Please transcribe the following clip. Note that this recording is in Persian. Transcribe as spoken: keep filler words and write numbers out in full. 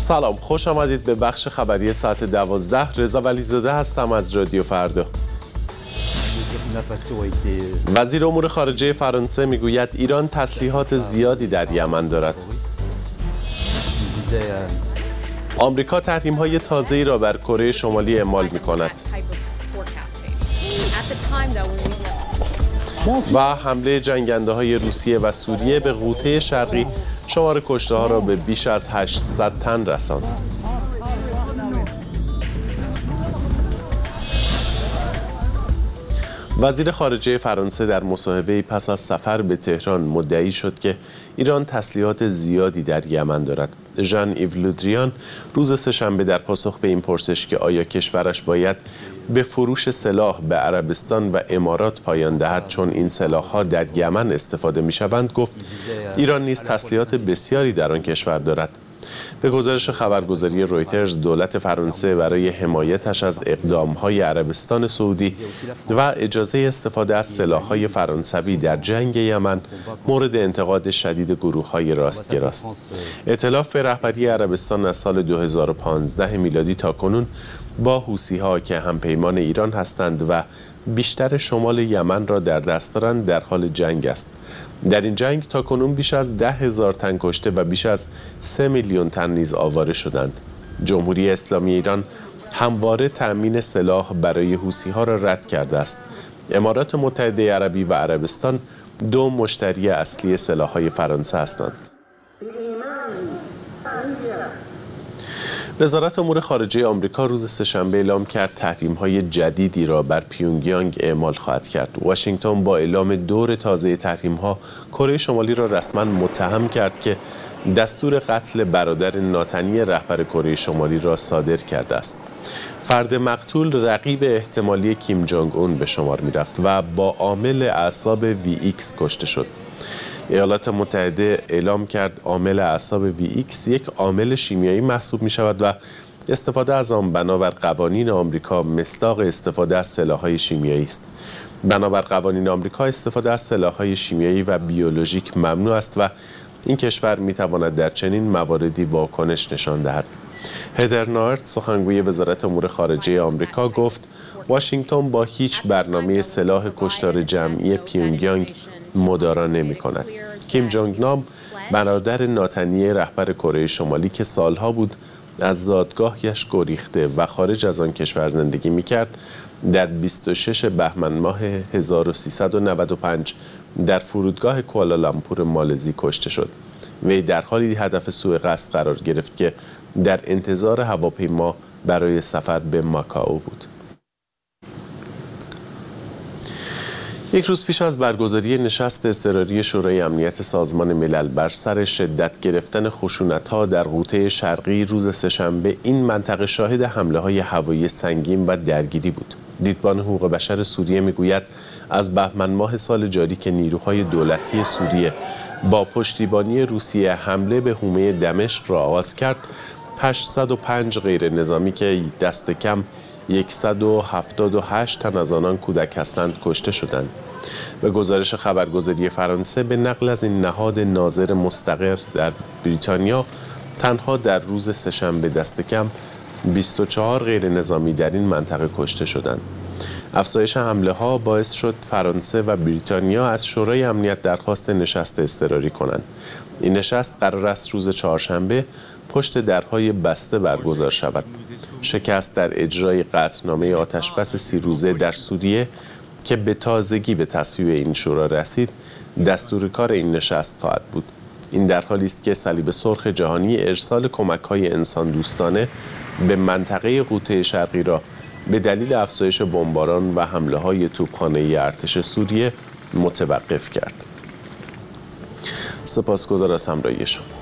سلام، خوش آمدید به بخش خبری ساعت دوازده. رضا ولیزاده هستم از رادیو فردا. وزیر امور خارجه فرانسه میگوید ایران تسلیحات زیادی در یمن دارد. آمریکا تحریم‌های تازه‌ای را بر کره شمالی اعمال می‌کند. و حمله جنگنده‌های روسیه و سوریه به غوطه شرقی شمار کشته‌ها را به بیش از هشتصد تن رساند. وزیر خارجه فرانسه در مصاحبه‌ای پس از سفر به تهران مدعی شد که ایران تسلیحات زیادی در یمن دارد. ژان ایو لودریان روز سه‌شنبه در پاسخ به این پرسش که آیا کشورش باید به فروش سلاح به عربستان و امارات پایان دهد چون این سلاح‌ها در یمن استفاده می‌شوند، گفت ایران نیز تسلیحات بسیاری در آن کشور دارد. به گزارش خبرگزاری رویترز، دولت فرانسه برای حمایتش از اقدام‌های عربستان سعودی و اجازه استفاده از سلاح‌های فرانسوی در جنگ یمن مورد انتقاد شدید گروه‌های راستگراست. ائتلاف به رهبری عربستان از سال دو هزار و پانزده میلادی تاکنون با حوثی‌ها که همپیمان ایران هستند و بیشتر شمال یمن را در دست دارند در حال جنگ است. در این جنگ تاکنون بیش از ده هزار تن کشته و بیش از سه میلیون تن نیز آواره شدند. جمهوری اسلامی ایران همواره تأمین سلاح برای حوثی‌ها را رد کرده است. امارات متحده عربی و عربستان دو مشتری اصلی سلاح‌های فرانسه هستند. وزارت امور خارجه آمریکا روز سه‌شنبه اعلام کرد تحریم‌های جدیدی را بر پیونگیانگ اعمال خواهد کرد. واشنگتن با اعلام دور تازه تحریم‌ها کره شمالی را رسما متهم کرد که دستور قتل برادر ناتنی رهبر کره شمالی را صادر کرده است. فرد مقتول رقیب احتمالی کیم جونگ اون به شمار می‌رفت و با عامل اعصاب وی ایکس کشته شد. ایالات متحده اعلام کرد عامل اعصاب وی ایکس یک عامل شیمیایی محسوب می شود و استفاده از آن بنابر قوانین آمریکا مصداق استفاده از سلاح‌های شیمیایی است. بنابر قوانین آمریکا استفاده از سلاح‌های شیمیایی و بیولوژیک ممنوع است و این کشور می تواند در چنین مواردی واکنش نشان دهد. هدر نارت، سخنگوی وزارت امور خارجه آمریکا، گفت واشنگتن با هیچ برنامه سلاح کشتار جمعی پیونگیانگ مدارا نمی کند. کیم جونگ نام برادر ناتنی رهبر کره شمالی که سالها بود از زادگاهش گریخته و خارج از آن کشور زندگی می کرد، در بیست و شش بهمن ماه هزار و سیصد و نود و پنج در فرودگاه کوالالامپور مالزی کشته شد. وی در حالی هدف سوء قصد قرار گرفت که در انتظار هواپیما برای سفر به ماکائو بود. یک روز پیش از برگزاری نشست اضطراری شورای امنیت سازمان ملل بر سر شدت گرفتن خشونت‌ها در غوطه شرقی، روز سه‌شنبه این منطقه شاهد حمله‌های هوایی سنگین و درگیری بود. دیدبان حقوق بشر سوریه میگوید از بهمن ماه سال جاری که نیروهای دولتی سوریه با پشتیبانی روسیه حمله به حومه دمشق را آغاز کرد، هشتصد و پنج غیر نظامی که دست کم صد و هفتاد و هشت تن از آنان کودک هستند کشته شدند. به گزارش خبرگزاری فرانسه به نقل از این نهاد ناظر مستقر در بریتانیا، تنها در روز سه‌شنبه دست کم بیست و چهار غیر نظامی در این منطقه کشته شدند. افزایش حمله ها باعث شد فرانسه و بریتانیا از شورای امنیت درخواست نشست اضطراری کنند. این نشست قرار است روز چهارشنبه پشت درهای بسته برگزار شود. شکست در اجرای قطعنامه آتشبس سی روزه در سوریه که به تازگی به تصویب این شورا رسید، دستور کار این نشست خواهد بود. این در حالی است که صلیب سرخ جهانی ارسال کمک‌های انسان دوستانه به منطقه غوطه شرقی را به دلیل افزایش بمباران و حمله‌های توپخانه‌ای ارتش سوریه متوقف کرد. سپاسگزار از همراهی شما.